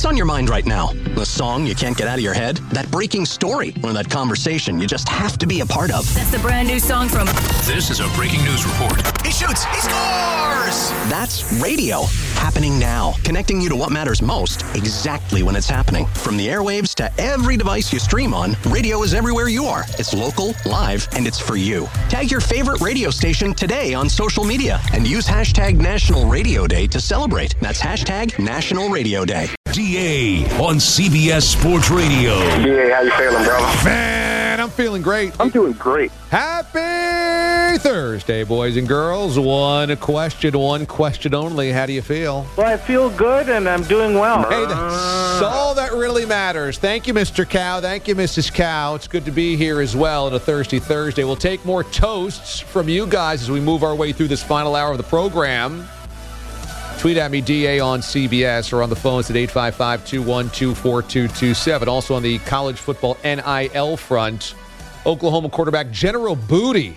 What's on your mind right now? The song you can't get out of your head? That breaking story? Or that conversation you just have to be a part of? That's the brand new song from... This is a breaking news report. He shoots! He scores! That's radio. Happening now. Connecting you to what matters most exactly when it's happening. From the airwaves to every device you stream on, radio is everywhere you are. It's local, live, and it's for you. Tag your favorite radio station today on social media and use hashtag National Radio Day to celebrate. That's hashtag National Radio Day. DA on CBS Sports Radio. DA, how you feeling, brother? Man, I'm feeling great. I'm doing great. Happy Thursday, boys and girls. One question only. How do you feel? Well, I feel good, and I'm doing well. Hey, that's all that really matters. Thank you, Mr. Cow. Thank you, Mrs. Cow. It's good to be here as well on a Thirsty Thursday. We'll take more toasts from you guys as we move our way through this final hour of the program. Tweet at me, DA on CBS, or on the phones at 855-212-4227. Also on the college football NIL front, Oklahoma quarterback General Booty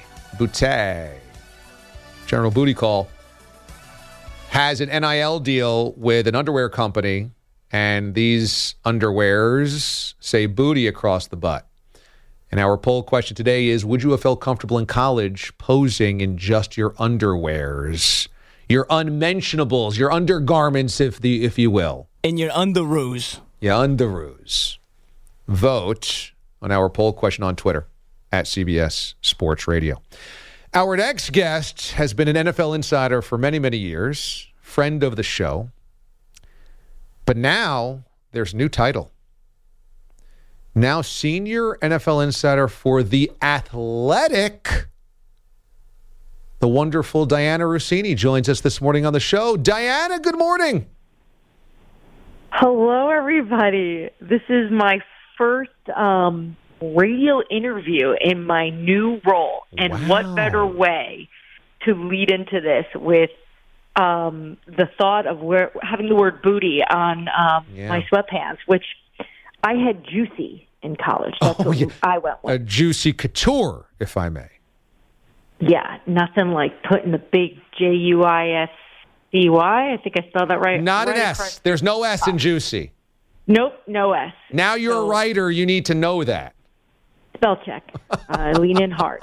Call has an NIL deal with an underwear company, and these underwears say booty across the butt. And our poll question today is, would you have felt comfortable in college posing in just your underwears? Your unmentionables, your undergarments, if you will. And your underoos. Yeah, underoos. Vote on our poll question on Twitter at CBS Sports Radio. Our next guest has been an NFL insider for many, many years, friend of the show. But now there's a new title. Now senior NFL insider for The Athletic. The wonderful Dianna Russini joins us this morning on the show. Dianna, good morning. Hello, everybody. This is my first radio interview in my new role. And Wow. What better way to lead into this with the thought of having the word booty on my sweatpants, which I had juicy in college. That's what I went with. A juicy couture, if I may. Yeah, nothing like putting the big Juiscy. I think I spelled that right. Not right an S. There's no S in juicy. Nope, no S. Now you're a writer. You need to know that. Spell check. Lean in hard.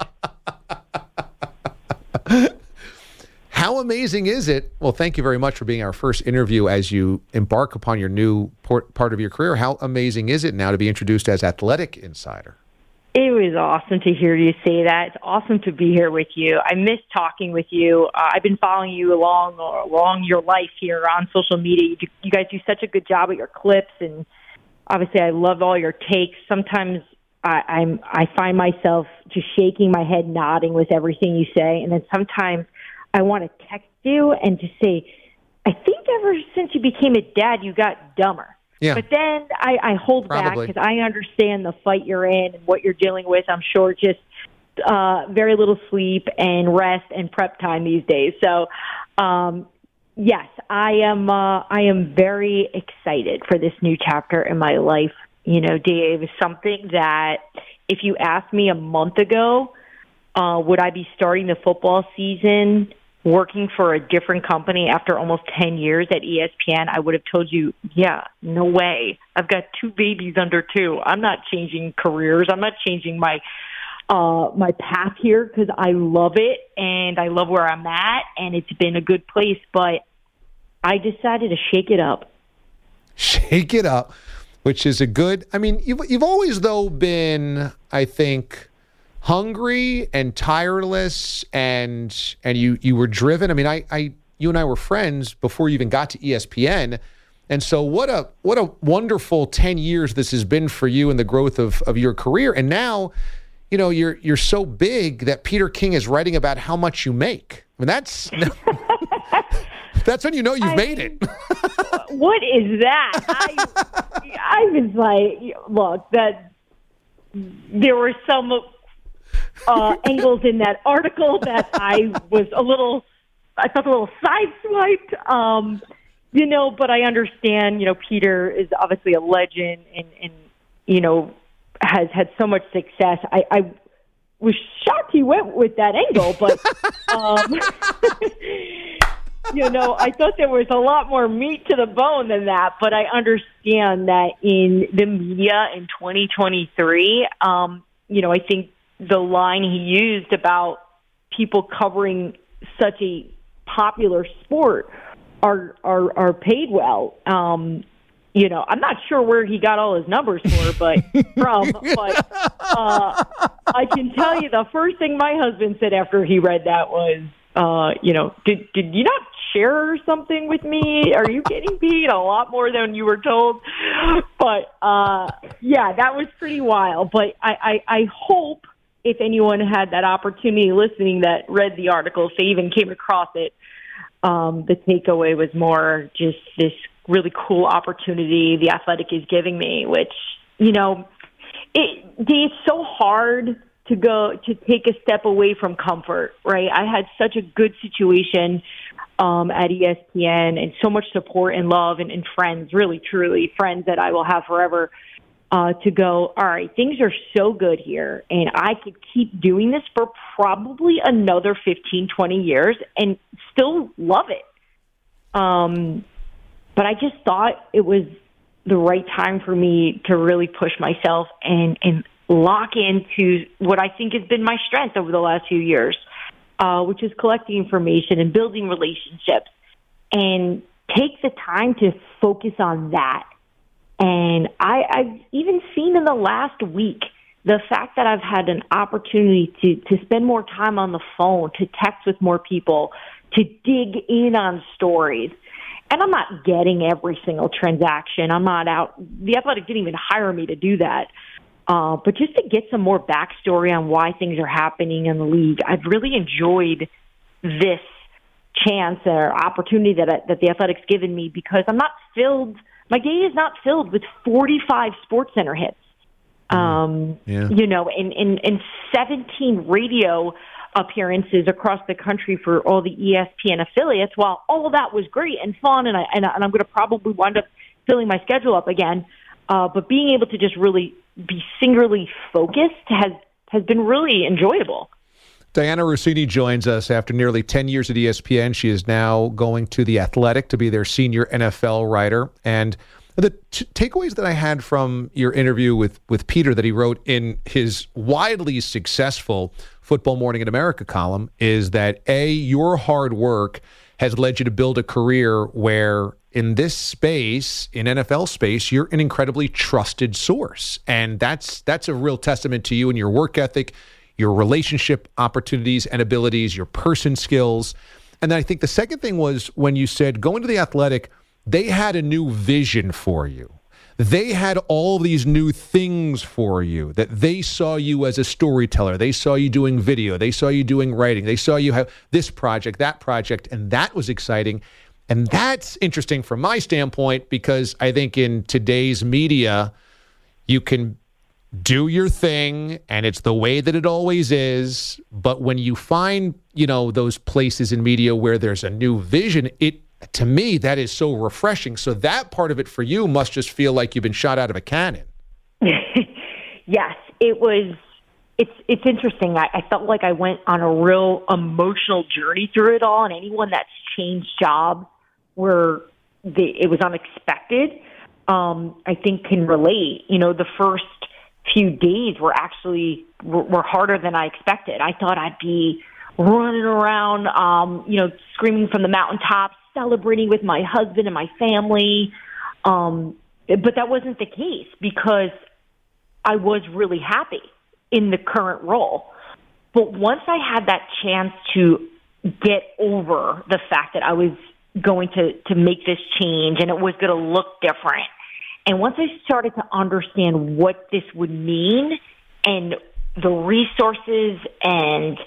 How amazing is it? Well, thank you very much for being our first interview as you embark upon your new part of your career. How amazing is it now to be introduced as Athletic Insider? It was awesome to hear you say that. It's awesome to be here with you. I miss talking with you. I've been following you along your life here on social media. You guys do such a good job with your clips, and obviously I love all your takes. Sometimes I find myself just shaking my head, nodding with everything you say, and then sometimes I want to text you and just say, I think ever since you became a dad, you got dumber. Yeah. But then I hold back because I understand the fight you're in and what you're dealing with. I'm sure just very little sleep and rest and prep time these days. So, yes, I am very excited for this new chapter in my life. You know, Dave, is something that if you asked me a month ago, would I be starting the football season working for a different company after almost 10 years at ESPN, I would have told you, yeah, no way. I've got 2 babies under 2. I'm not changing careers. I'm not changing my path here because I love it and I love where I'm at and it's been a good place. But I decided to shake it up. Shake it up, which is a good. I mean, you've always though been, I think, hungry and tireless, and you were driven. I mean, you and I were friends before you even got to ESPN, and so what a wonderful 10 years this has been for you and the growth of your career. And now, you know, you're so big that Peter King is writing about how much you make. I mean, that's when you know you've made it. What is that? I was like, look, that there were some angles in that article that I felt a little sideswiped, you know, but I understand, you know, Peter is obviously a legend and you know, has had so much success. I was shocked he went with that angle, but I thought there was a lot more meat to the bone than that, but I understand that in the media in 2023, I think the line he used about people covering such a popular sport are paid well. I'm not sure where he got all his numbers I can tell you the first thing my husband said after he read that was, did you not share something with me? Are you getting paid a lot more than you were told? But that was pretty wild. But I hope if anyone had that opportunity listening that read the article, if they even came across it, the takeaway was more just this really cool opportunity The Athletic is giving me, which, it's so hard to take a step away from comfort, right? I had such a good situation at ESPN and so much support and love and friends, really, truly, friends that I will have forever, to go, all right, things are so good here, and I could keep doing this for probably another 15, 20 years and still love it. But I just thought it was the right time for me to really push myself and lock into what I think has been my strength over the last few years, which is collecting information and building relationships, and take the time to focus on that. And I've even seen in the last week the fact that I've had an opportunity to spend more time on the phone, to text with more people, to dig in on stories. And I'm not getting every single transaction. I'm not out. The Athletic didn't even hire me to do that. But just to get some more backstory on why things are happening in the league, I've really enjoyed this chance or opportunity that the Athletic's given me, because I'm not filled. My day is not filled with 45 SportsCenter hits, and 17 radio appearances across the country for all the ESPN affiliates. While all of that was great and fun, and I'm going to probably wind up filling my schedule up again, but being able to just really be singularly focused has been really enjoyable. Dianna Russini joins us after nearly 10 years at ESPN. She is now going to The Athletic to be their senior NFL writer. And the takeaways that I had from your interview with Peter that he wrote in his widely successful Football Morning in America column is that, A, your hard work has led you to build a career where in this space, in NFL space, you're an incredibly trusted source. And that's a real testament to you and your work ethic, your relationship opportunities and abilities, your person skills. And then I think the second thing was when you said going to The Athletic, they had a new vision for you. They had all these new things for you, that they saw you as a storyteller. They saw you doing video. They saw you doing writing. They saw you have this project, that project, and that was exciting. And that's interesting from my standpoint, because I think in today's media, you can do your thing and it's the way that it always is. But when you find, those places in media where there's a new vision, to me, that is so refreshing. So that part of it for you must just feel like you've been shot out of a cannon. Yes, it was. It's interesting. I felt like I went on a real emotional journey through it all, and anyone that's changed jobs where it was unexpected, I think can relate. The first few days were harder than I expected. I thought I'd be running around, screaming from the mountaintops, celebrating with my husband and my family. But that wasn't the case, because I was really happy in the current role. But once I had that chance to get over the fact that I was going to make this change and it was going to look different, and once I started to understand what this would mean and the resources and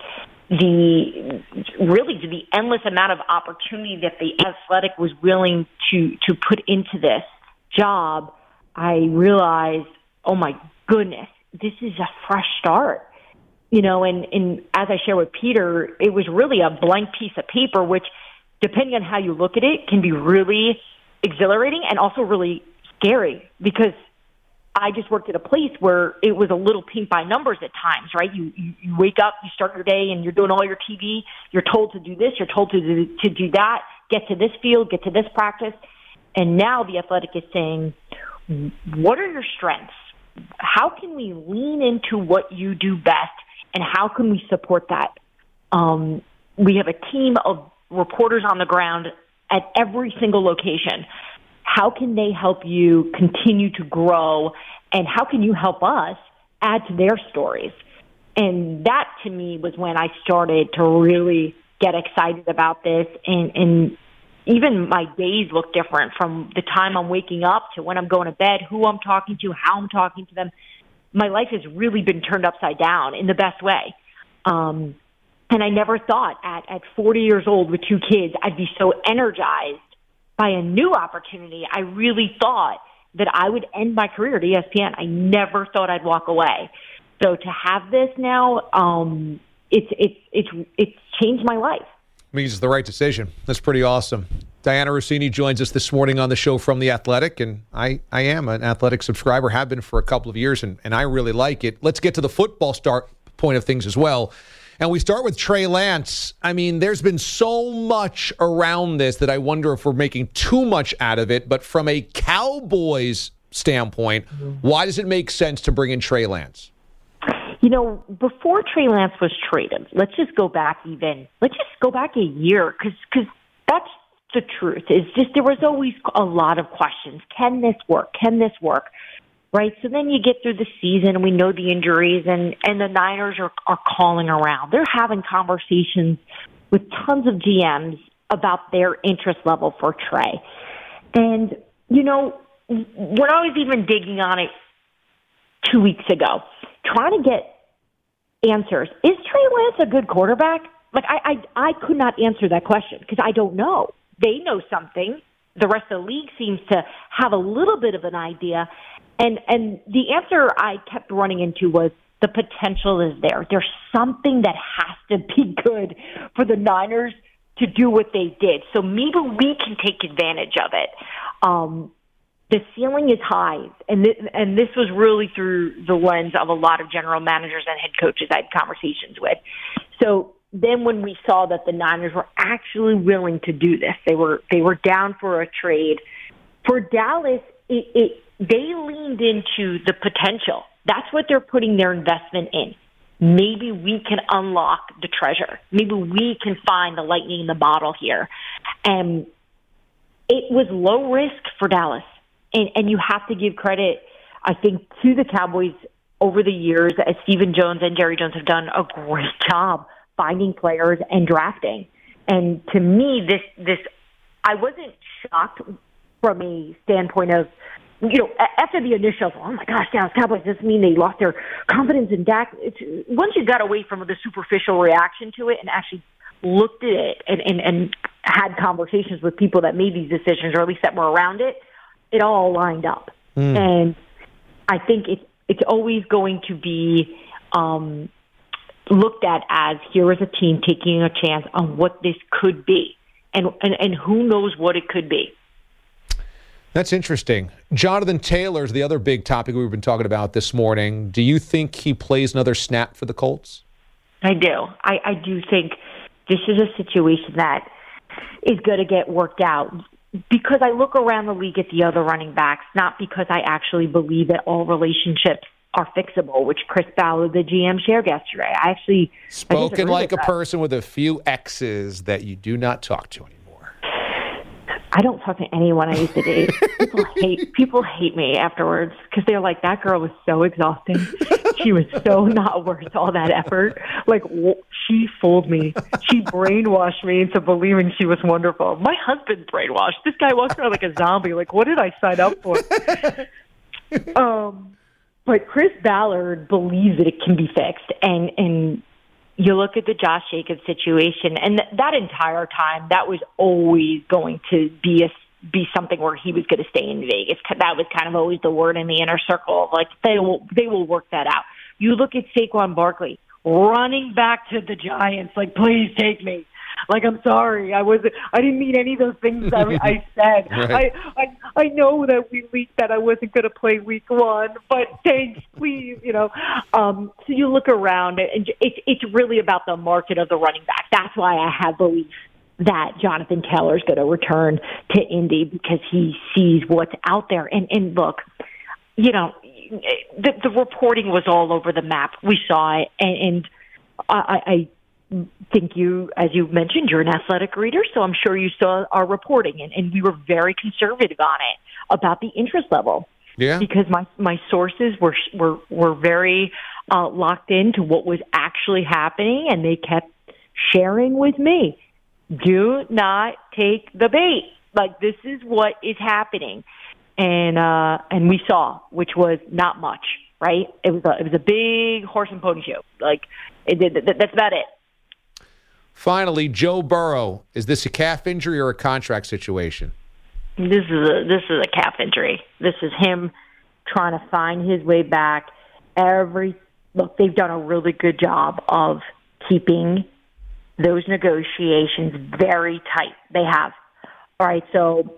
the endless amount of opportunity that the Athletic was willing to put into this job, I realized, oh my goodness, this is a fresh start. And as I share with Peter, it was really a blank piece of paper, which, depending on how you look at it, can be really exhilarating and also really scary, because I just worked at a place where it was a little paint by numbers at times, right? You wake up, you start your day, and you're doing all your TV. You're told to do this. You're told to do that. get to this field, get to this practice. And now the Athletic is saying, what are your strengths? How can we lean into what you do best, and how can we support that? We have a team of reporters on the ground at every single location. How can they help you continue to grow, and how can you help us add to their stories? And that, to me, was when I started to really get excited about this, and even my days look different from the time I'm waking up to when I'm going to bed, who I'm talking to, how I'm talking to them. My life has really been turned upside down in the best way. And I never thought at 40 years old with 2 kids, I'd be so energized by a new opportunity. I really thought that I would end my career at ESPN. I never thought I'd walk away. So to have this now, it's changed my life. Means it's the right decision. That's pretty awesome. Dianna Russini joins us this morning on the show from The Athletic, and I am an Athletic subscriber, have been for a couple of years, and I really like it. Let's get to the football point of things as well. And we start with Trey Lance. I mean, there's been so much around this that I wonder if we're making too much out of it. But from a Cowboys standpoint, why does it make sense to bring in Trey Lance? You know, before Trey Lance was traded, let's just go back a year, because that's the truth. It's just there was always a lot of questions. Can this work? Can this work? Right? So then you get through the season, and we know the injuries, and the Niners are calling around. They're having conversations with tons of GMs about their interest level for Trey. And, you know, when I was even digging on it 2 weeks ago, trying to get answers. Is Trey Lance a good quarterback? Like, I could not answer that question because I don't know. They know something. The rest of the league seems to have a little bit of an idea. And the answer I kept running into was the potential is there. There's something that has to be good for the Niners to do what they did. So maybe we can take advantage of it. The ceiling is high, and this was really through the lens of a lot of general managers and head coaches I had conversations with. So then when we saw that the Niners were actually willing to do this, they were down for a trade. For Dallas, they leaned into the potential. That's what they're putting their investment in. Maybe we can unlock the treasure. Maybe we can find the lightning in the bottle here. And it was low risk for Dallas. And you have to give credit, I think, to the Cowboys over the years, as Stephen Jones and Jerry Jones have done a great job finding players and drafting. And to me, this I wasn't shocked from a standpoint of, you know, after the initial, oh my gosh, Dallas Cowboys, does this mean they lost their confidence in Dak? Once you got away from the superficial reaction to it and actually looked at it and had conversations with people that made these decisions, or at least that were around it, it all lined up. And I think it's always going to be looked at as, here is a team taking a chance on what this could be. And who knows what it could be. That's interesting. Jonathan Taylor is the other big topic we've been talking about this morning. Do you think he plays another snap for the Colts? I do. I do think this is a situation that is going to get worked out, because I look around the league at the other running backs, not because I actually believe that all relationships are fixable, which Chris Ballard, the GM, shared yesterday. Spoken like a person with a few X's that you do not talk to anymore. I don't talk to anyone I used to date. People hate me afterwards because they're like, that girl was so exhausting. She was so not worth all that effort. Like, she fooled me. She brainwashed me into believing she was wonderful. My husband brainwashed. This guy walks around like a zombie. Like, what did I sign up for? But Chris Ballard believes that it can be fixed. And you look at the Josh Jacobs situation, and that entire time, that was always going to be something where he was going to stay in Vegas. That was kind of always the word in the inner circle of, like, they will work that out. You look at Saquon Barkley running back to the Giants, like, please take me. Like, I'm sorry, I didn't mean any of those things I said. Right. I know that we leaked that I wasn't going to play week 1, but thanks, please, you know. So you look around, and it's really about the market of the running back. That's why I have belief that Jonathan Taylor's going to return to Indy because he sees what's out there. And look, the reporting was all over the map. We saw it, and I think you, as you mentioned, you're an athletic reader, so I'm sure you saw our reporting, and we were very conservative on it about the interest level. Yeah. Because my sources were very locked into what was actually happening, and they kept sharing with me, do not take the bait. Like, this is what is happening. And we saw, which was not much, right? It was a big horse and pony show. Like, that's about it. Finally, Joe Burrow. Is this a calf injury or a contract situation? This is a calf injury. This is him trying to find his way back. Look, they've done a really good job of keeping those negotiations very tight. They have. All right, so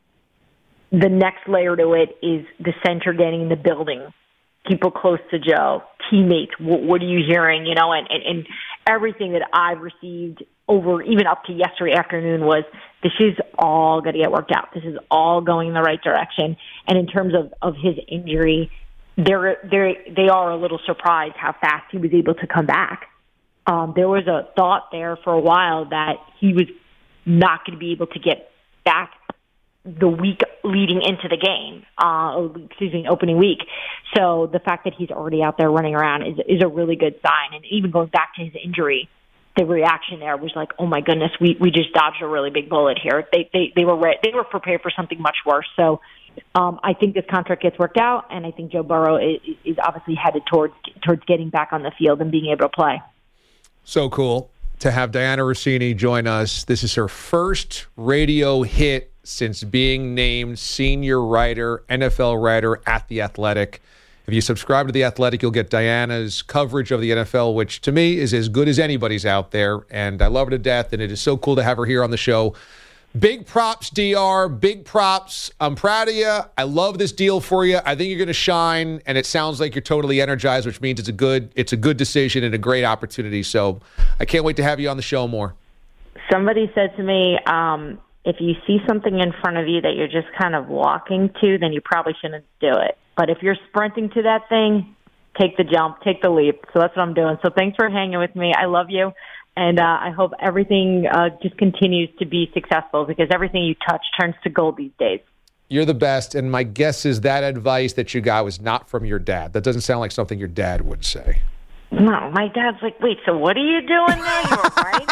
the next layer to it is the center getting in the building, people close to Joe, teammates. What are you hearing? And everything that I've received over even up to yesterday afternoon was, this is all going to get worked out. This is all going in the right direction. And in terms of his injury, they are a little surprised how fast he was able to come back. There was a thought there for a while that he was not going to be able to get back the week leading into the game, opening week. So the fact that he's already out there running around is a really good sign. And even going back to his injury, the reaction there was like, oh my goodness, we just dodged a really big bullet here. They were prepared for something much worse. So I think this contract gets worked out, and I think Joe Burrow is obviously headed towards getting back on the field and being able to play. So cool to have Dianna Russini join us. This is her first radio hit since being named senior writer, NFL writer at The Athletic. If you subscribe to The Athletic, you'll get Diana's coverage of the NFL, which to me is as good as anybody's out there. And I love her to death, and it is so cool to have her here on the show. Big props, DR. Big props. I'm proud of you. I love this deal for you. I think you're going to shine, and it sounds like you're totally energized, which means it's a good decision and a great opportunity. So I can't wait to have you on the show more. Somebody said to me, if you see something in front of you that you're just kind of walking to, then you probably shouldn't do it. But if you're sprinting to that thing, take the jump, take the leap. So that's what I'm doing. So thanks for hanging with me. I love you. And I hope everything just continues to be successful, because everything you touch turns to gold these days. You're the best. And my guess is that advice that you got was not from your dad. That doesn't sound like something your dad would say. No, my dad's like, wait, so what are you doing now? You're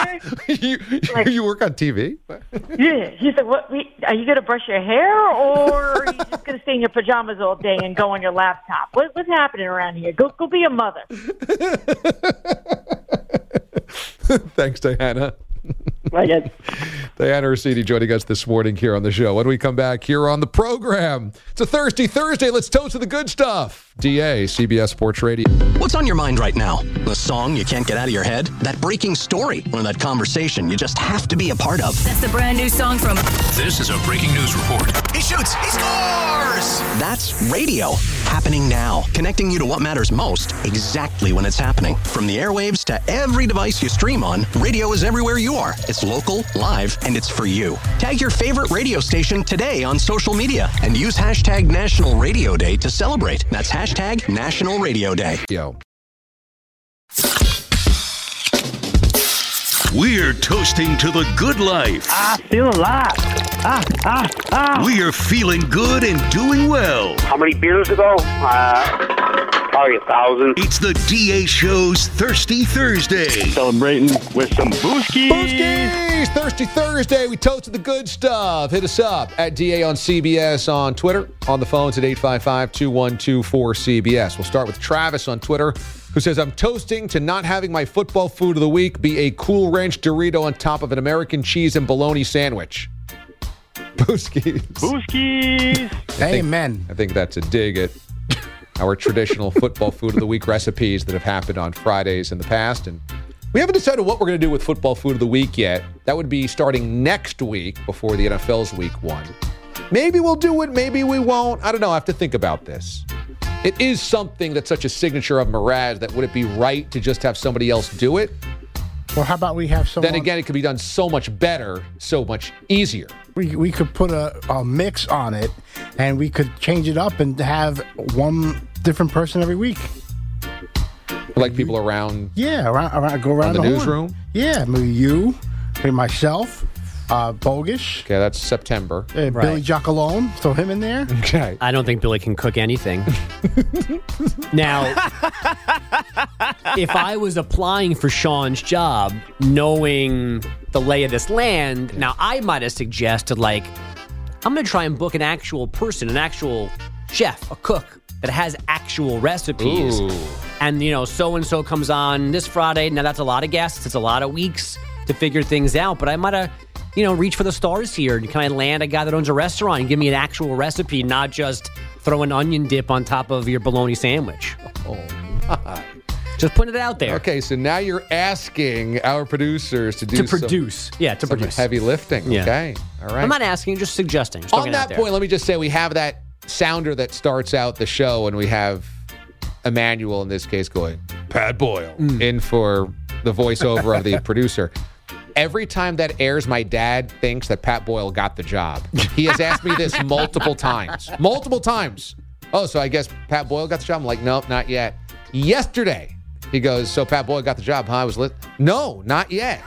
a writer? You work on TV? Yeah. He said, "What? Are you going to brush your hair, or are you just going to stay in your pajamas all day and go on your laptop? What's happening around here? Go be a mother." Thanks, Dianna. Dianna Russini joining us this morning here on the show. When we come back here on the program, it's a Thirsty Thursday. Let's toast to the good stuff. DA, CBS Sports Radio. What's on your mind right now? The song you can't get out of your head? That breaking story? Or that conversation you just have to be a part of? That's the brand new song from... This is a breaking news report. He shoots! He scores! That's radio. Happening now. Connecting you to what matters most, exactly when it's happening. From the airwaves to every device you stream on, radio is everywhere you are. It's local, live, and it's for you. Tag your favorite radio station today on social media and use hashtag National Radio Day to celebrate. That's hashtag National Radio Day. Yo. We're toasting to the good life. I feel alive. We are feeling good and doing well. How many beers ago? Probably 1,000. It's the DA Show's Thirsty Thursday. Celebrating with some Booskies. Booskies! Thirsty Thursday. We toasted the good stuff. Hit us up at DA on CBS on Twitter. On the phones at 855-2124-CBS. We'll start with Travis on Twitter, who says, I'm toasting to not having my football food of the week be a Cool Ranch Dorito on top of an American cheese and bologna sandwich. Booskies. Booskies. Amen. I think that's a dig at our traditional football food of the week recipes that have happened on Fridays in the past. And we haven't decided what we're going to do with football food of the week yet. That would be starting next week before the NFL's week 1. Maybe we'll do it. Maybe we won't. I don't know. I have to think about this. It is something that's such a signature of Mraz that would it be right to just have somebody else do it? Well, how about we have someone... then again, it could be done so much better, so much easier. We could put a mix on it, and we could change it up and have one different person every week. Like people around... Yeah, go around the horn. newsroom? Yeah, maybe you, maybe myself, Bogish. Okay, that's September. Billy Giacalone, throw him in there. Okay. I don't think Billy can cook anything. Now, if I was applying for Sean's job, knowing the lay of this land, now I might have suggested, like, I'm going to try and book an actual person, an actual chef, a cook that has actual recipes. Ooh. And, so-and-so comes on this Friday. Now, that's a lot of guests. It's a lot of weeks to figure things out. But I might have, reach for the stars here. Can I land a guy that owns a restaurant and give me an actual recipe, not just throw an onion dip on top of your bologna sandwich? Oh, my. Just putting it out there. Okay, so now you're asking our producers to produce. Some heavy lifting. Yeah. Okay, all right. I'm not asking, just suggesting. Just on that point, let me just say we have that sounder that starts out the show, and we have Emmanuel in this case going, Pat Boyle, in for the voiceover of the producer. Every time that airs, my dad thinks that Pat Boyle got the job. He has asked me this multiple times. Multiple times. Oh, so I guess Pat Boyle got the job? I'm like, nope, not yet. Yesterday, he goes, so Pat Boyle got the job, huh? I was no, not yet.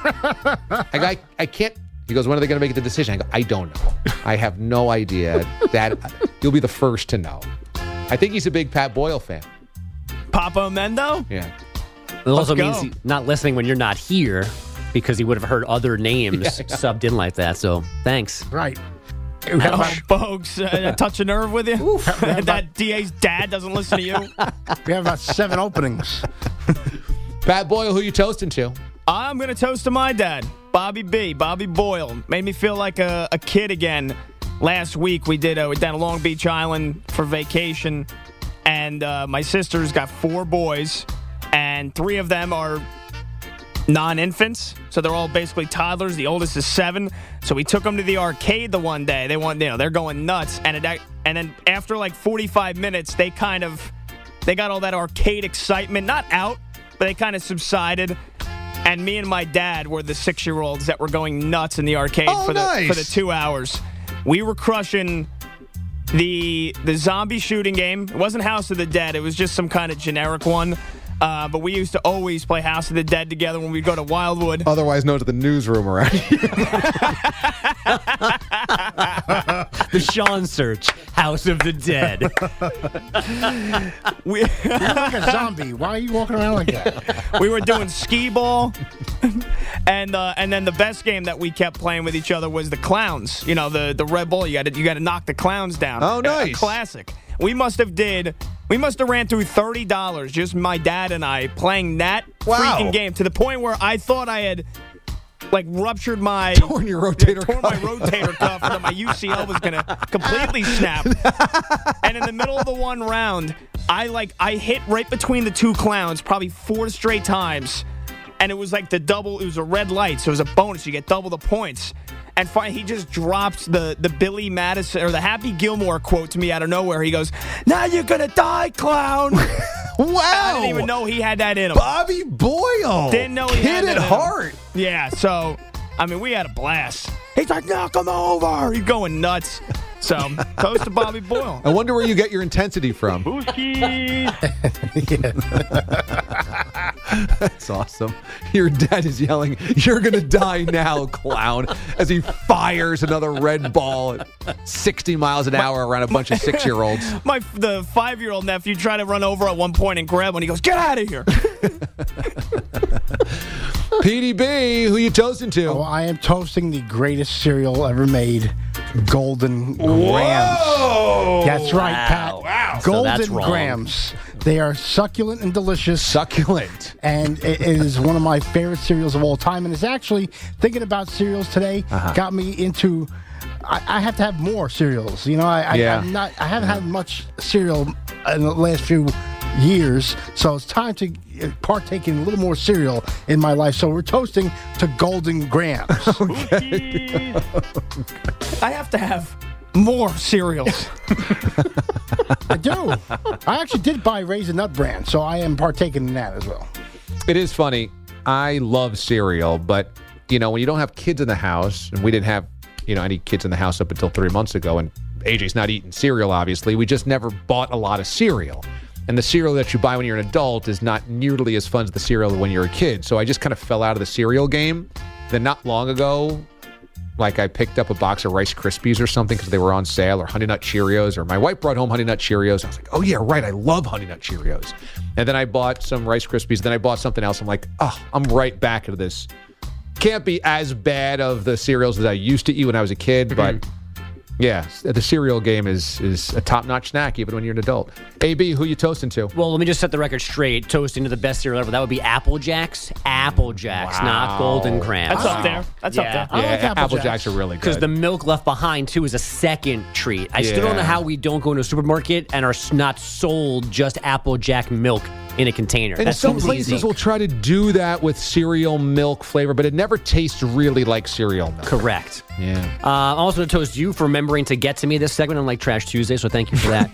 I can't. He goes, when are they going to make the decision? I go, I don't know. I have no idea. That you'll be the first to know. I think he's a big Pat Boyle fan. Papa Mendo? Yeah. It also means he's not listening when you're not here because he would have heard other names subbed in like that. So thanks. Right. Folks, touch a nerve with you? That DA's dad doesn't listen to you? We have about 7 openings. Pat Boyle, who you toasting to? I'm going to toast to my dad, Bobby Boyle. Made me feel like a kid again. Last week, we're down at Long Beach Island for vacation, and my sister's got 4 boys, and 3 of them are non-infants, so they're all basically toddlers. The oldest is 7, so we took them to the arcade the one day. They're going nuts, and then after like 45 minutes, they got all that arcade excitement, not out, but they kind of subsided. And me and my dad were the 6-year-olds that were going nuts in the arcade for the 2 hours. We were crushing the zombie shooting game. It wasn't House of the Dead. It was just some kind of generic one. But we used to always play House of the Dead together when we'd go to Wildwood. Otherwise known as the newsroom around here. The Sean search, House of the Dead. You're like a zombie. Why are you walking around like that? We were doing skee ball. And then the best game that we kept playing with each other was the clowns. The Red Bull. You got to knock the clowns down. Oh, nice. A classic. We must have ran through $30, just my dad and I, playing that freaking game to the point where I thought I had ruptured my torn my rotator cuff, and my UCL was gonna completely snap. And in the middle of the one round, I hit right between the 2 clowns probably 4 straight times, and it was like the double. It was a red light, so it was a bonus. You get double the points. And finally, he just drops the Billy Madison or the Happy Gilmore quote to me out of nowhere. He goes, "Now you're gonna die, clown." Wow! I didn't even know he had that in him. Bobby Boyle, didn't know he had that at heart. Yeah. So, we had a blast. He's like, "Knock him over!" He's going nuts. So, toast to Bobby Boyle. I wonder where you get your intensity from. That's awesome. Your dad is yelling, "You're going to die now, clown," as he fires another red ball at 60 miles an hour around a bunch of 6-year-olds. The 5-year-old nephew tried to run over at one point and grab one. He goes, "Get out of here." PDB, who you toasting to? Oh, I am toasting the greatest cereal ever made, Golden Grams. Whoa! That's right, Pat. Wow. Golden So Grams. They are succulent and delicious. Succulent. And it is one of my favorite cereals of all time. And it's actually, thinking about cereals today, got me into... I have to have more cereals. I haven't had much cereal in the last few years, so it's time to partake in a little more cereal in my life. So we're toasting to Golden Grams. Okay. I have to have more cereals. I do. I actually did buy Raisin Nut Bran, so I am partaking in that as well. It is funny. I love cereal, but, when you don't have kids in the house, and we didn't have, any kids in the house up until 3 months ago, and AJ's not eating cereal, obviously, we just never bought a lot of cereal. And the cereal that you buy when you're an adult is not nearly as fun as the cereal when you're a kid. So I just kind of fell out of the cereal game. Then not long ago, I picked up a box of Rice Krispies or something because they were on sale, or Honey Nut Cheerios, or my wife brought home Honey Nut Cheerios. I was like, oh, yeah, right. I love Honey Nut Cheerios. And then I bought some Rice Krispies. Then I bought something else. I'm like, I'm right back into this. Can't be as bad of the cereals as I used to eat when I was a kid, but yeah, the cereal game is a top-notch snack even when you're an adult. AB, who you toasting to? Well, let me just set the record straight. Toasting to the best cereal ever. That would be Apple Jacks. Apple Jacks, not Golden Grahams. That's up there. That's up there. I like Apple Jacks are really good. Because the milk left behind, too, is a second treat. I still don't know how we don't go into a supermarket and are not sold just Apple Jack milk in a container. And some places will try to do that with cereal milk flavor, but it never tastes really like cereal milk. Correct. Yeah. I'm also going to toast you for remembering to get to me this segment, unlike Trash Tuesday, so thank you for that.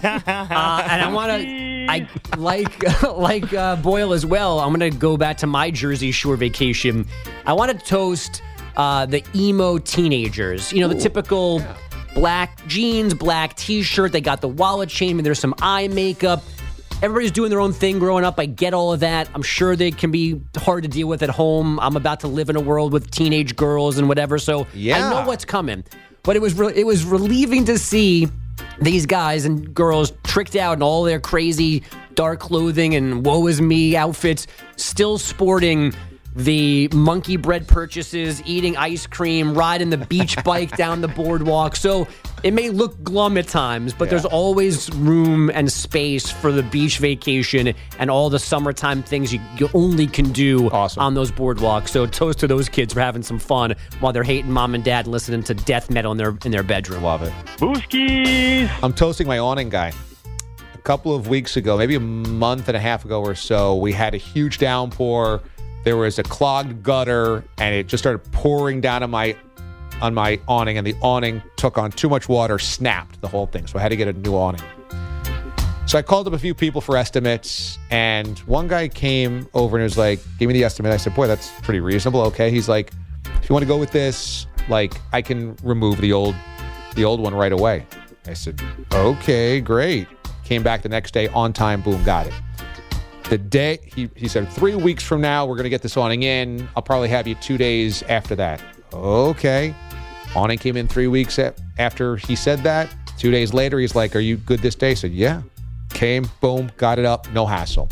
And I want to, like Boyle as well, I'm going to go back to my Jersey Shore vacation. I want to toast the emo teenagers. The typical black jeans, black T-shirt. They got the wallet chain, and there's some eye makeup. Everybody's doing their own thing growing up. I get all of that. I'm sure they can be hard to deal with at home. I'm about to live in a world with teenage girls and whatever, so I know what's coming. But it was relieving to see these guys and girls tricked out in all their crazy dark clothing and woe is me outfits, still sporting the monkey bread purchases, eating ice cream, riding the beach bike down the boardwalk. So it may look glum at times, but there's always room and space for the beach vacation and all the summertime things you only can do on those boardwalks. So toast to those kids for having some fun while they're hating mom and dad and listening to death metal in their bedroom. Love it. Booskies! I'm toasting my awning guy. A couple of weeks ago, maybe a month and a half ago or so, we had a huge downpour. There was a clogged gutter, and it just started pouring down on my awning, and the awning took on too much water, snapped the whole thing. So I had to get a new awning. So I called up a few people for estimates, and one guy came over and was like, give me the estimate. I said, boy, that's pretty reasonable. Okay. He's like, if you want to go with this, I can remove the old one right away. I said, okay, great. Came back the next day, on time, boom, got it. The day, he said, 3 weeks from now, we're going to get this awning in. I'll probably have you 2 days after that. Okay. Awning came in 3 weeks after he said that. 2 days later, he's like, are you good this day? I said, yeah. Came, boom, got it up, no hassle.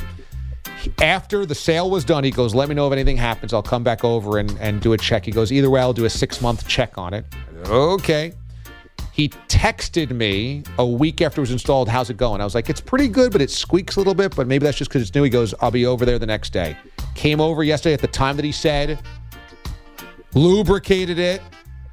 After the sale was done, he goes, let me know if anything happens. I'll come back over and do a check. He goes, either way, I'll do a 6-month check on it. Okay. He texted me a week after it was installed, how's it going? I was like, it's pretty good, but it squeaks a little bit, but maybe that's just because it's new. He goes, I'll be over there the next day. Came over yesterday at the time that he said, lubricated it,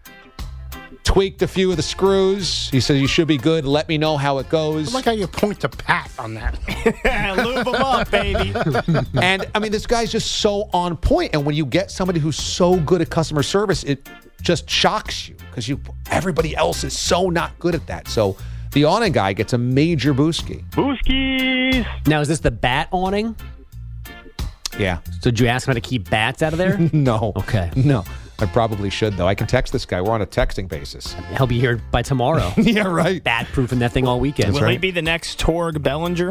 tweaked a few of the screws. He said, you should be good. Let me know how it goes. I like how you point to Pat on that. Lube them up, baby. And, this guy's just so on point. And when you get somebody who's so good at customer service, it just shocks you because everybody else is so not good at that. So the awning guy gets a major booski. Booskies! Now, is this the bat awning? Yeah. So did you ask him to keep bats out of there? No. Okay. No. I probably should, though. I can text this guy. We're on a texting basis. He'll be here by tomorrow. Yeah, right. Bat-proofing that thing all weekend. Will he be the next Torg Bellinger?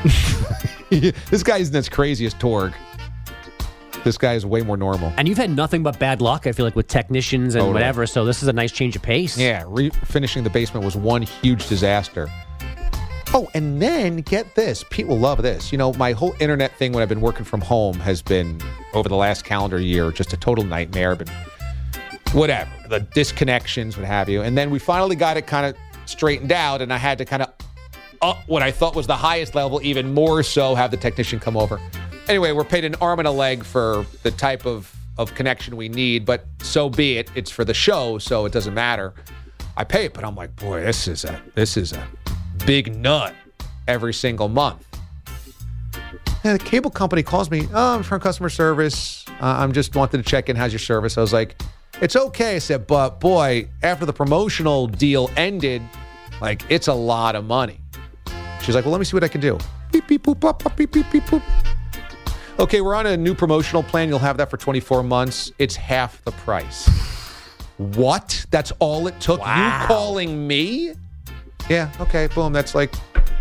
This guy isn't as crazy as Torg. This guy is way more normal. And you've had nothing but bad luck, I feel like, with technicians and whatever, so this is a nice change of pace. Yeah, finishing the basement was one huge disaster. Oh, and then, get this. Pete will love this. My whole internet thing when I've been working from home has been, over the last calendar year, just a total nightmare. But whatever. The disconnections, what have you. And then we finally got it kind of straightened out, and I had to kind of up what I thought was the highest level, even more so, have the technician come over. Anyway, we're paid an arm and a leg for the type of connection we need, but so be it. It's for the show, so it doesn't matter. I pay it, but I'm like, boy, this is a big nut every single month. And the cable company calls me, I'm from customer service. I'm just wanting to check in. How's your service? I was like, it's okay. I said, but boy, after the promotional deal ended, it's a lot of money. She's like, well, let me see what I can do. Beep, beep, boop, pop, pop, beep, beep, beep, boop. Okay, we're on a new promotional plan. You'll have that for 24 months. It's half the price. What? That's all it took? Wow. You calling me? Yeah, okay, boom. That's like...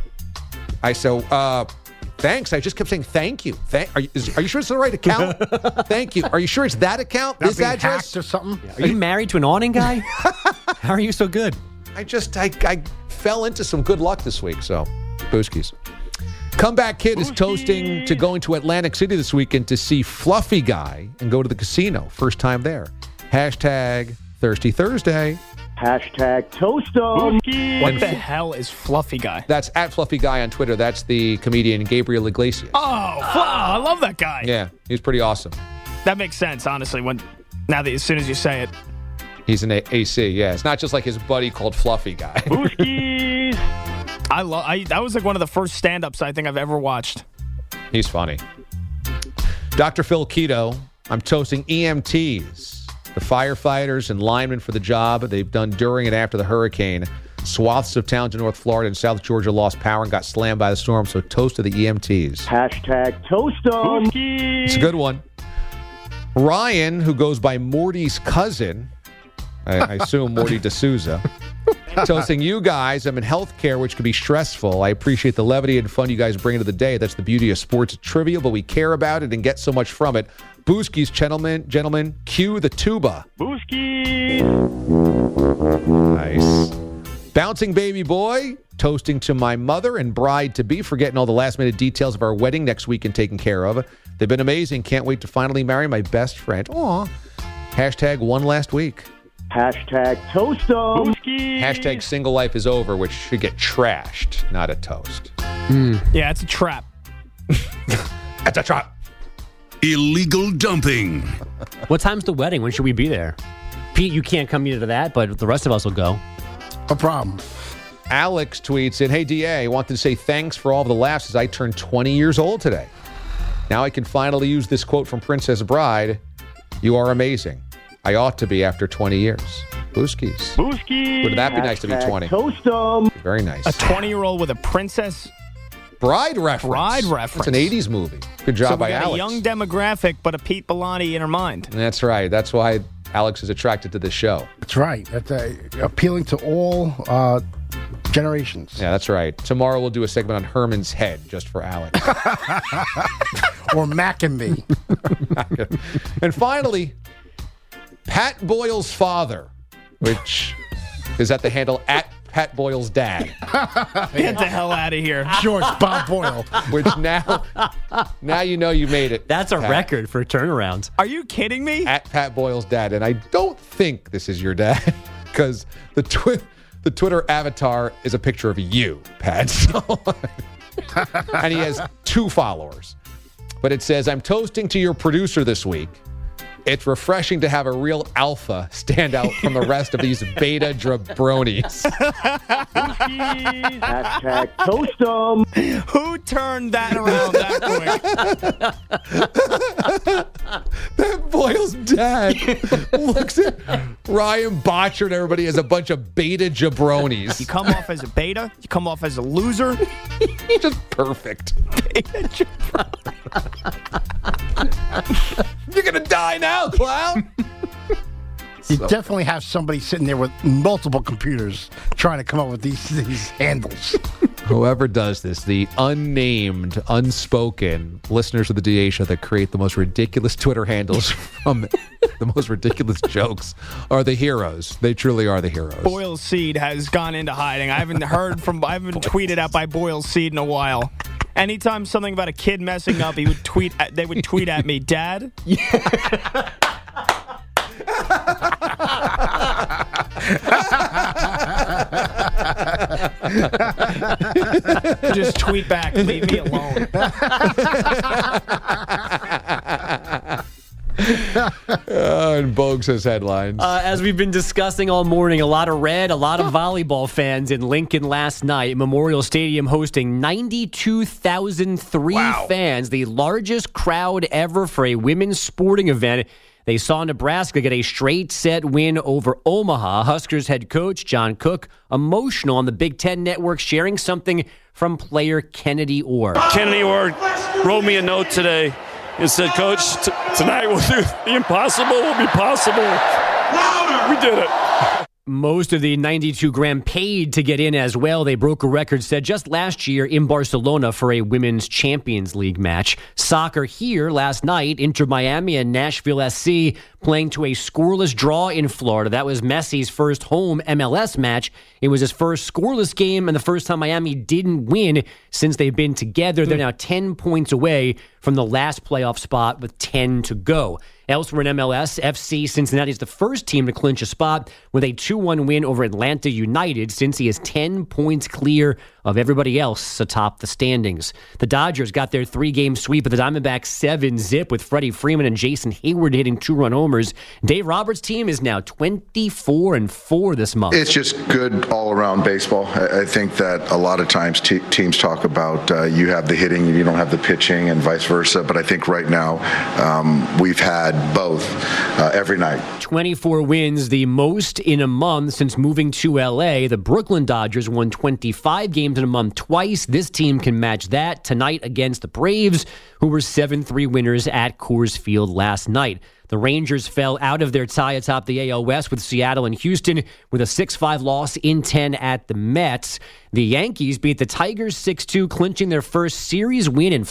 Thanks. I just kept saying thank you. Are you sure it's the right account? Thank you. Are you sure it's that account? This address? Or something? Are you married to an awning guy? How are you so good? I fell into some good luck this week, so Booskies. Comeback Kid is toasting to going to Atlantic City this weekend to see Fluffy Guy and go to the casino. First time there. Hashtag Thirsty Thursday. Hashtag Toastum. What the hell is Fluffy Guy? That's at Fluffy Guy on Twitter. That's the comedian Gabriel Iglesias. I love that guy. Yeah, he's pretty awesome. That makes sense, honestly, as soon as you say it. He's an AC, yeah. It's not just like his buddy called Fluffy Guy. Booskies. That was like one of the first stand-ups I think I've ever watched. He's funny. Dr. Phil Keto, I'm toasting EMTs. The firefighters and linemen for the job they've done during and after the hurricane. Swaths of towns in North Florida and South Georgia lost power and got slammed by the storm, so toast to the EMTs. Hashtag Toastum. It's a good one. Ryan, who goes by Morty's cousin, I assume Morty D'Souza, toasting you guys. I'm in healthcare, which can be stressful. I appreciate the levity and fun you guys bring into the day. That's the beauty of sports. It's trivial, but we care about it and get so much from it. Booskies, gentlemen, cue the tuba. Booskies. Nice. Bouncing baby boy, toasting to my mother and bride-to-be for getting all the last-minute details of our wedding next week and taken care of. They've been amazing. Can't wait to finally marry my best friend. Aw. Hashtag one last week. Hashtag Toastum. Hashtag single life is over, which should get trashed, not a toast. Yeah, it's a trap. It's a trap. Illegal dumping. What time's the wedding? When should we be there? Pete, you can't come either to that, but the rest of us will go. No problem. Alex tweets in, hey, DA, I wanted to say thanks for all of the laughs as I turned 20 years old today. Now I can finally use this quote from Princess Bride. You are amazing. I ought to be after 20 years. Booskies. Booskies. Wouldn't that be nice to be 20? Toastum. Very nice. A 20-year-old with a Princess Bride reference. It's an 80s movie. Good job by Alex. A young demographic, but a Pete Bellani in her mind. That's right. That's why Alex is attracted to this show. That's right. That's appealing to all generations. Yeah, that's right. Tomorrow we'll do a segment on Herman's head just for Alex. Or Mac and me. And finally, Pat Boyle's father, which is at the handle at Pat Boyle's dad. Get the hell out of here. Sure, it's Bob Boyle. Which now you know you made it. That's a Pat. record for turnaround. Are you kidding me? At Pat Boyle's dad. And I don't think this is your dad because the Twitter avatar is a picture of you, Pat. And he has 2 followers. But it says, I'm toasting to your producer this week. It's refreshing to have a real alpha stand out from the rest of these beta jabronis. Hashtag Toastum. Who turned that around that quick? That Boyle's dad looks at Ryan Botcher and everybody as a bunch of beta jabronis. You come off as a beta. You come off as a loser. Just perfect. Beta jabroni. You're going to die now, clown. You definitely have somebody sitting there with multiple computers trying to come up with these handles. Whoever does this, the unnamed, unspoken listeners of the DA Show that create the most ridiculous Twitter handles from the most ridiculous jokes are the heroes. They truly are the heroes. Boyle's Seed has gone into hiding. I haven't tweeted out by Boyle's Seed in a while. Anytime something about a kid messing up, they would tweet at me, Dad. Just tweet back, leave me alone. And Bogue says headlines. As we've been discussing all morning, a lot of red, a lot of volleyball fans in Lincoln last night. Memorial Stadium hosting 92,003 fans, the largest crowd ever for a women's sporting event. They saw Nebraska get a straight set win over Omaha. Huskers head coach John Cook emotional on the Big Ten Network, sharing something from player Kennedy Orr. Kennedy Orr wrote me a note today and said, Coach, tonight we'll do the impossible will be possible. Louder! We did it. Most of the 92 grand paid to get in as well. They broke a record set just last year in Barcelona for a Women's Champions League match. Soccer here last night, Inter Miami and Nashville SC playing to a scoreless draw in Florida. That was Messi's first home MLS match. It was his first scoreless game and the first time Miami didn't win since they've been together. They're now 10 points away from the last playoff spot with 10 to go. Elsewhere in MLS, FC Cincinnati is the first team to clinch a spot with a 2-1 win over Atlanta United. Cincy is 10 points clear of everybody else atop the standings. The Dodgers got their 3-game sweep of the Diamondbacks 7-zip with Freddie Freeman and Jason Hayward hitting 2-run homers. Dave Roberts' team is now 24-4 this month. It's just good all-around baseball. I think that a lot of times teams talk about you have the hitting and you don't have the pitching and vice versa, but I think right now we've had both every night. 24 wins, the most in a month since moving to L.A. The Brooklyn Dodgers won 25 games in a month twice. This team can match that tonight against the Braves, who were 7-3 winners at Coors Field last night. The Rangers fell out of their tie atop the AL West with Seattle and Houston with a 6-5 loss in 10 at the Mets. The Yankees beat the Tigers 6-2, clinching their first series win in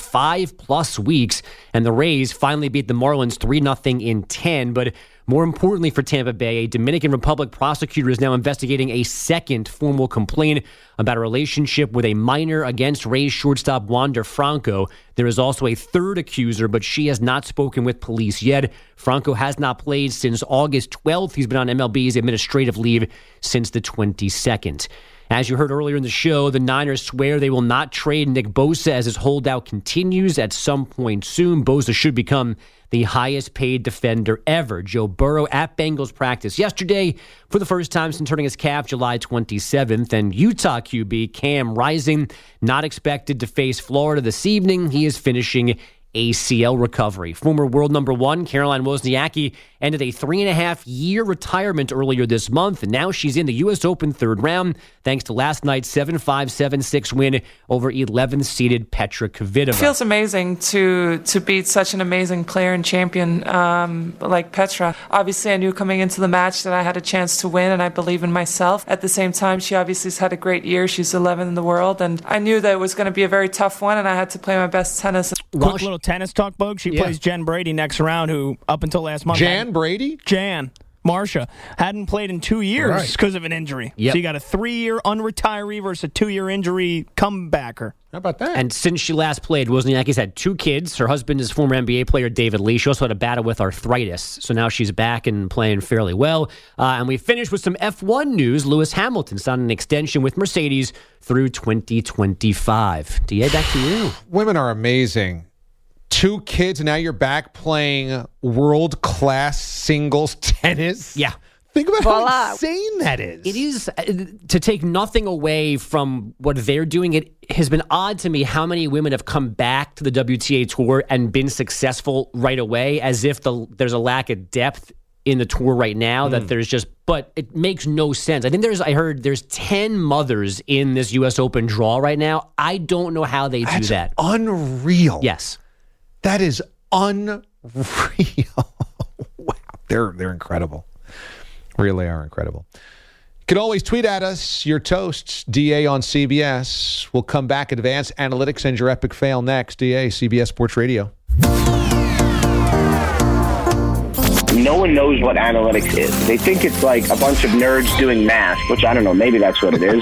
5+ weeks. And the Rays finally beat the Marlins 3-0 in 10. But more importantly for Tampa Bay, a Dominican Republic prosecutor is now investigating a second formal complaint about a relationship with a minor against Rays shortstop Wander Franco. There is also a third accuser, but she has not spoken with police yet. Franco has not played since August 12th. He's been on MLB's administrative leave since the 22nd. As you heard earlier in the show, the Niners swear they will not trade Nick Bosa as his holdout continues at some point soon. Bosa should become the highest paid defender ever. Joe Burrow at Bengals practice yesterday for the first time since turning his calf July 27th. And Utah QB Cam Rising not expected to face Florida this evening. He is finishing ACL recovery. Former world number 1 Caroline Wozniacki ended a 3.5-year retirement earlier this month, and now she's in the U.S. Open third round thanks to last night's 7-5, 7-6 win over 11th-seeded Petra Kvitova. It feels amazing to beat such an amazing player and champion like Petra. Obviously, I knew coming into the match that I had a chance to win, and I believe in myself. At the same time, she obviously has had a great year. She's 11th in the world, and I knew that it was going to be a very tough one, and I had to play my best tennis. Quick little tennis talk, Bogue. She plays Jen Brady next round, who up until last month... Jan Brady? Jan. Marcia hadn't played in 2 years because of an injury. Yep. So you got a 3-year unretiree versus a 2-year injury comebacker. How about that? And since she last played, Wozniacki's had 2 kids. Her husband is former NBA player David Lee. She also had a battle with arthritis. So now she's back and playing fairly well. And we finished with some F1 news. Lewis Hamilton signed an extension with Mercedes through 2025. DA, back to you. Women are amazing. 2 kids, and now you're back playing world-class singles tennis. Yeah. Think about how insane that is. It is, to take nothing away from what they're doing, it has been odd to me how many women have come back to the WTA Tour and been successful right away, as if there's a lack of depth in the tour right now, that there's just, but it makes no sense. I think I heard there's 10 mothers in this U.S. Open draw right now. I don't know how they do that. Unreal. Yes. That is unreal. Wow. They're incredible. Really are incredible. You can always tweet at us your toasts, DA on CBS. We'll come back, advanced analytics, and your epic fail next. DA, CBS Sports Radio. No one knows what analytics is. They think it's like a bunch of nerds doing math, which I don't know, maybe that's what it is.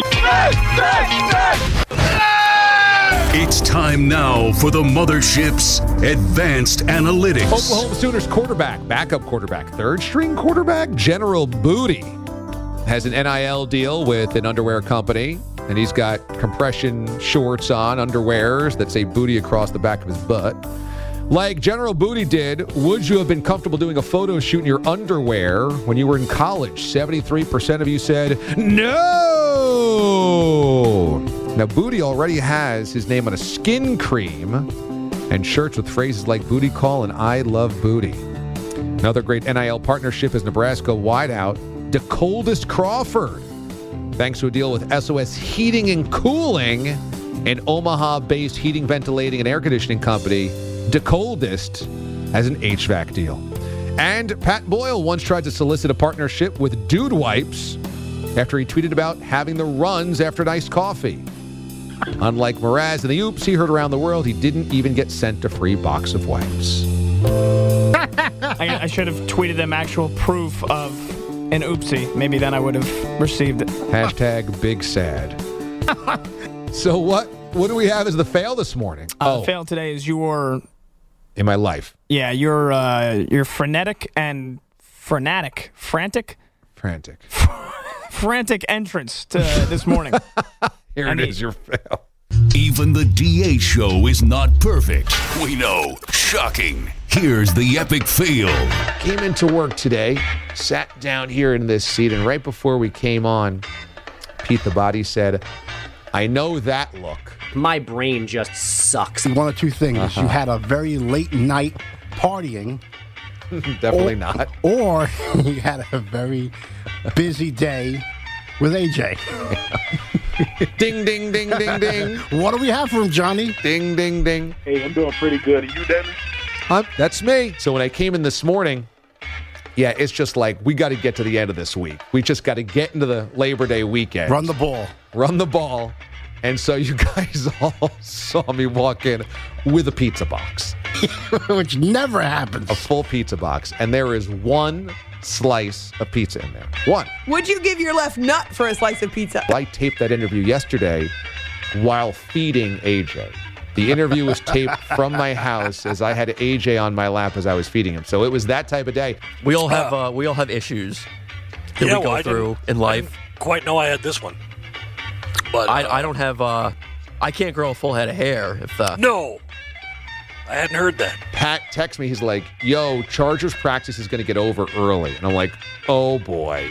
It's time now for the Mothership's Advanced Analytics. Oklahoma Sooners quarterback, backup quarterback, third-string quarterback, General Booty, has an NIL deal with an underwear company, and he's got compression shorts on, underwears that say booty across the back of his butt. Like General Booty did, would you have been comfortable doing a photo shoot in your underwear when you were in college? 73% of you said no. Now, Booty already has his name on a skin cream and shirts with phrases like booty call and I love booty. Another great NIL partnership is Nebraska wideout DeColdest Crawford. Thanks to a deal with SOS Heating and Cooling, an Omaha-based heating, ventilating, and air conditioning company, De Coldest has an HVAC deal. And Pat Boyle once tried to solicit a partnership with Dude Wipes after he tweeted about having the runs after an iced coffee. Unlike Mraz and the Oops he heard around the world, he didn't even get sent a free box of wipes. I should have tweeted them actual proof of an oopsie. Maybe then I would have received it. Hashtag big sad. So what do we have as the fail this morning? The fail today is your... In my life. Yeah, your frantic entrance to this morning. Here it is, your fail. Even the DA show is not perfect. We know. Shocking. Here's the epic fail. Came into work today, sat down here in this seat, and right before we came on, Pete the Body said, I know that look. My brain just sucks. One of two things. You had a very late night partying. Definitely not. Or you had a very busy day with AJ. Ding, ding, ding, ding, ding. What do we have for him, Johnny? Ding, ding, ding. Hey, I'm doing pretty good. Are you, Dennis? That's me. So when I came in this morning, yeah, it's just like, we got to get to the end of this week. We just got to get into the Labor Day weekend. Run the ball. Run the ball. And so you guys all saw me walk in with a pizza box. Which never happens. A full pizza box. And there is one slice of pizza in there. One. Would you give your left nut for a slice of pizza? I taped that interview yesterday while feeding AJ. The interview was taped from my house as I had AJ on my lap as I was feeding him. So it was that type of day. We all have issues that we go through in life. I didn't quite know I had this one. But I don't have I can't grow a full head of hair if No. I hadn't heard that. Pat texts me. He's like, yo, Chargers practice is going to get over early. And I'm like, oh, boy.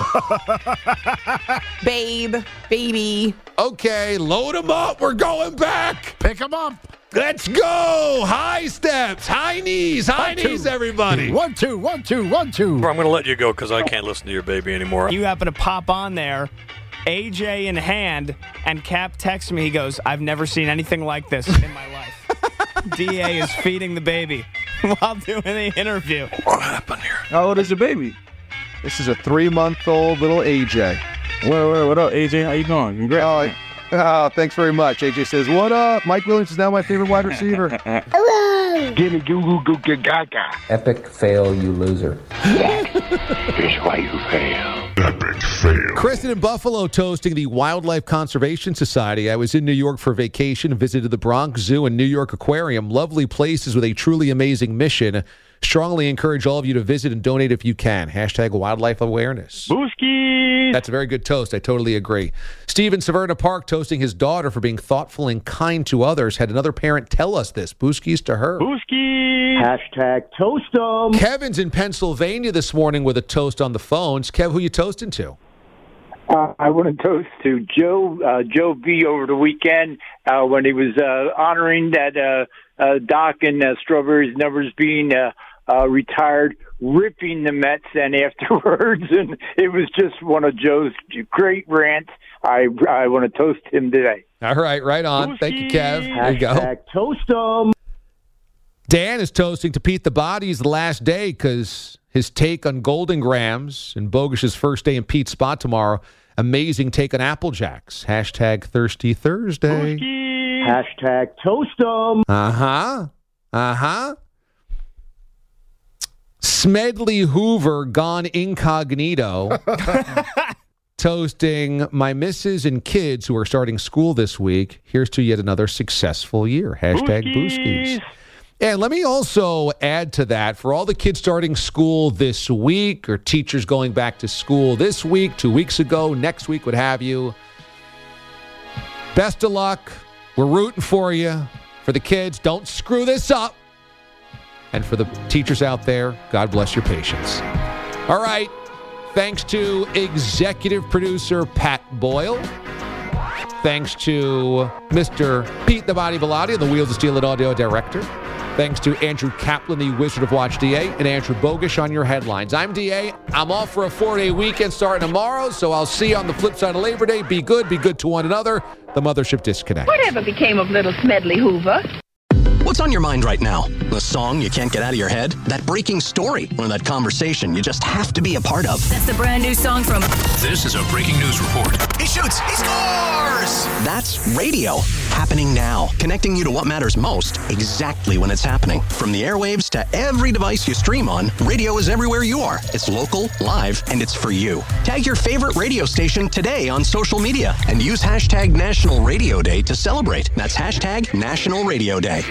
Baby. Okay, load them up. We're going back. Pick them up. Let's go. High steps, high knees, everybody. 1, 2, 1, 2, 1, 2. I'm going to let you go because I can't listen to your baby anymore. You happen to pop on there, AJ in hand, and Cap texts me. He goes, I've never seen anything like this in my life. DA is feeding the baby while doing the interview. What happened here? How old is your baby? This is a 3-month-old little AJ. What up, AJ? How you doing? Congrats. Oh, thanks very much. AJ says, what up? Mike Williams is now my favorite wide receiver. Hello. Gimme goo goo goo goo gaga. Epic fail, you loser. Here's why you fail. Epic fail. Kristen in Buffalo toasting the Wildlife Conservation Society. I was in New York for vacation, visited the Bronx Zoo and New York Aquarium. Lovely places with a truly amazing mission. Strongly encourage all of you to visit and donate if you can. Hashtag wildlife awareness. Booski! That's a very good toast. I totally agree. Steve in Severna Park toasting his daughter for being thoughtful and kind to others. Had another parent tell us this. Booskies to her. Booski! Hashtag toast 'em. Kevin's in Pennsylvania this morning with a toast on the phones. Kev, who you toasting to? I want to toast to Joe B over the weekend when he was honoring that Doc and Strawberry's numbers being retired, ripping the Mets, and afterwards, and it was just one of Joe's great rants. I want to toast him today. All right, right on. Thank you, Kev. There you go. Toast 'em. Dan is toasting to Pete the Body's the last day because his take on Golden Grams and Bogus's first day in Pete's spot tomorrow. Amazing take on Apple Jacks. Hashtag Thirsty Thursday. Booski! Hashtag toast 'em. Smedley Hoover gone incognito. Toasting my missus and kids who are starting school this week. Here's to yet another successful year. Hashtag Booskies. And let me also add to that, for all the kids starting school this week or teachers going back to school this week, 2 weeks ago, next week, what have you, best of luck. We're rooting for you. For the kids, don't screw this up. And for the teachers out there, God bless your patience. All right. Thanks to executive producer Pat Boyle. Thanks to Mr. Pete the Body Bellotti, the Wheels of Steel and audio director. Thanks to Andrew Kaplan, the Wizard of Watch DA, and Andrew Bogusch on your headlines. I'm DA. I'm off for a 4-day weekend starting tomorrow, so I'll see you on the flip side of Labor Day. Be good to one another. The Mothership Disconnect. Whatever became of little Smedley Hoover? What's on your mind right now? The song you can't get out of your head? That breaking story? Or that conversation you just have to be a part of? That's the brand new song from... This is a breaking news report. He shoots! He scores! That's radio. Happening now. Connecting you to what matters most, exactly when it's happening. From the airwaves to every device you stream on, radio is everywhere you are. It's local, live, and it's for you. Tag your favorite radio station today on social media and use hashtag National Radio Day to celebrate. That's hashtag National Radio Day.